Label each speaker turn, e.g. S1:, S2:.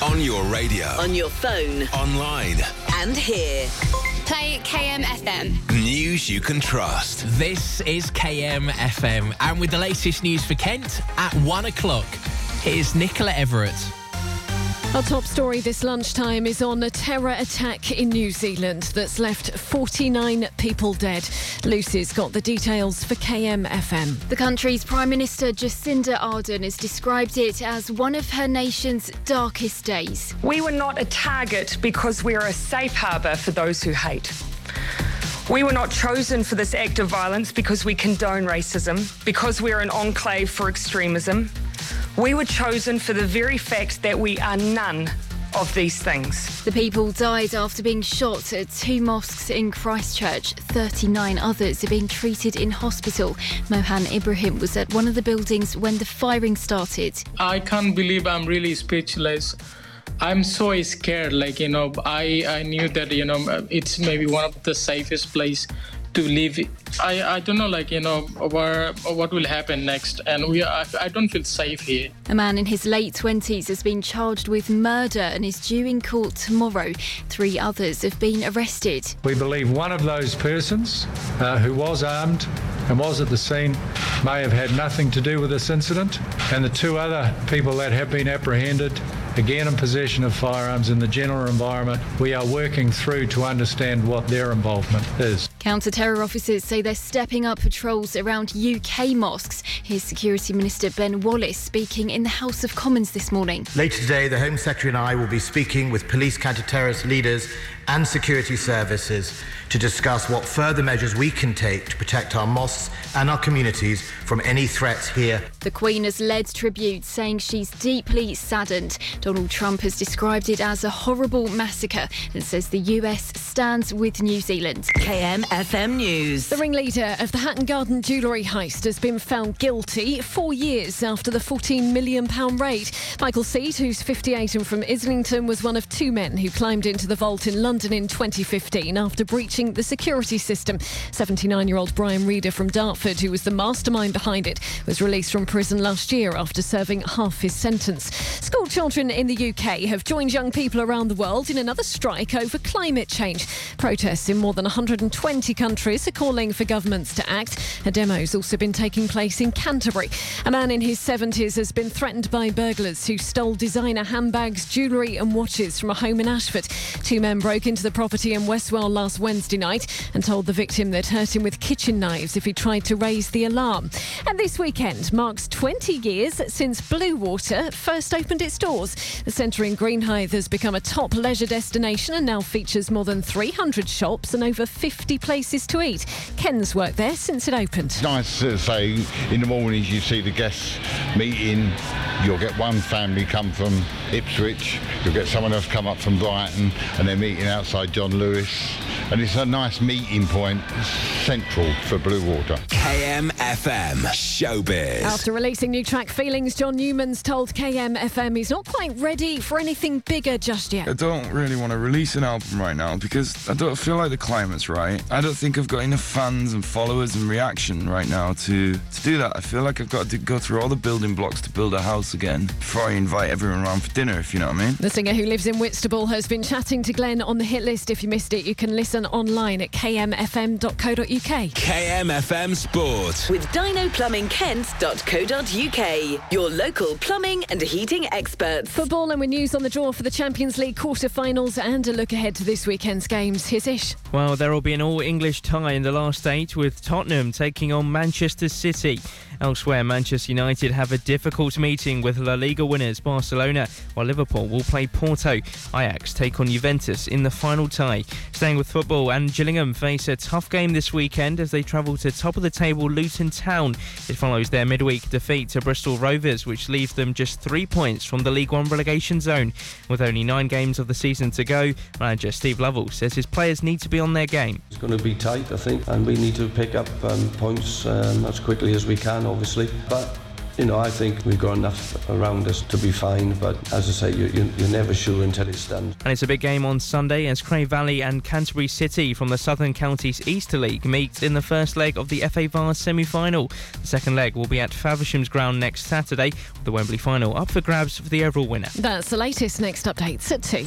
S1: On your radio.
S2: On your phone.
S1: Online.
S2: And here.
S3: Play KM FM.
S1: News you can trust.
S4: This is KM FM. And with the latest news for Kent at 1 o'clock, here's Nicola Everett.
S5: Our top story this lunchtime is on a terror attack in New Zealand that's left 49 people dead. Lucy's got the details for KM FM.
S3: The country's Prime Minister Jacinda Ardern has described it as one of her nation's darkest days.
S6: We were not a target because we're a safe harbour for those who hate. We were not chosen for this act of violence because we condone racism, because we're an enclave for extremism. We were chosen for the very fact that we are none of these things.
S3: The people died after being shot at 2 mosques in Christchurch. 39 others are being treated in hospital. Mohan Ibrahim was at one of the buildings when the firing started.
S7: I can't believe I'm really speechless. I'm so scared. I knew that, it's maybe one of the safest place to live. I don't know, what will happen next, and I don't feel safe here.
S3: A man in his late 20s has been charged with murder and is due in court tomorrow. 3 others have been arrested.
S8: We believe one of those persons who was armed and was at the scene may have had nothing to do with this incident, and the 2 other people that have been apprehended, again in possession of firearms in the general environment, we are working through to understand what their involvement is.
S3: Counter-terror officers say they're stepping up patrols around UK mosques. Here's Security Minister Ben Wallace speaking in the House of Commons this morning.
S9: Later today, the Home Secretary and I will be speaking with police counter-terrorist leaders and security services to discuss what further measures we can take to protect our mosques and our communities from any threats here.
S3: The Queen has led tribute, saying she's deeply saddened. Donald Trump has described it as a horrible massacre and says the US stands with New Zealand.
S2: KM FM News.
S5: The ringleader of the Hatton Garden jewellery heist has been found guilty 4 years after the £14 million raid. Michael Seat, who's 58 and from Islington, was one of 2 men who climbed into the vault in London in 2015 after breaching the security system. 79-year-old Brian Reeder from Dartford, who was the mastermind behind it, was released from prison last year after serving half his sentence. School children in the UK have joined young people around the world in another strike over climate change. Protests in more than 120 countries are calling for governments to act. A demo's also been taking place in Canterbury. A man in his 70s has been threatened by burglars who stole designer handbags, jewellery and watches from a home in Ashford. 2 men broke into the property in Westwell last Wednesday night and told the victim they'd hurt him with kitchen knives if he tried to raise the alarm. And this weekend marks 20 years since Blue Water first opened its doors. The centre in Greenhithe has become a top leisure destination and now features more than 300 shops and over 50 places to eat. Ken's worked there since it opened.
S10: It's nice to say in the mornings you see the guests meeting. You'll get one family come from Ipswich, you'll get someone else come up from Brighton, and they're meeting outside John Lewis. And it's a nice meeting point, central for Blue Water.
S1: KM FM Showbiz.
S5: After releasing new track Feelings, John Newman's told KM FM he's not quite ready for anything bigger just yet.
S11: I don't really want to release an album right now because I don't feel like the climate's right. I don't think I've got enough fans and followers and reaction right now to do that. I feel like I've got to go through all the building blocks to build a house again before I invite everyone around for dinner, if you know what I mean.
S5: The singer who lives in Whitstable has been chatting to Glenn on the hit list. If you missed it, you can listen online at kmfm.co.uk.
S1: KMFM Sport.
S2: With dinoplumbingkent.co.uk. Your local plumbing and heating experts.
S5: Football, and with news on the draw for the Champions League quarter-finals and a look ahead to this weekend's games. Here's Ish.
S12: Well, there will be an all-English tie in the last 8 with Tottenham taking on Manchester City. Elsewhere, Manchester United have a difficult meeting with La Liga winners Barcelona, while Liverpool will play Porto. Ajax take on Juventus in the final tie. Staying with football, and Gillingham face a tough game this weekend as they travel to top-of-the-table Luton Town. It follows their midweek defeat to Bristol Rovers, which leaves them just 3 points from the League One relegation zone. With only 9 games of the season to go, manager Steve Lovell says his players need to be on their game.
S13: It's going to be tight, I think, and we need to pick up points as quickly as we can, obviously. But I think we've got enough around us to be fine, but as I say, you're never sure until it's done.
S12: And it's a big game on Sunday as Cray Valley and Canterbury City from the Southern Counties Easter League meet in the first leg of the FA Vase semi-final. The second leg will be at Faversham's ground next Saturday, with the Wembley final up for grabs for the overall winner.
S5: That's the latest. Next updates at 2.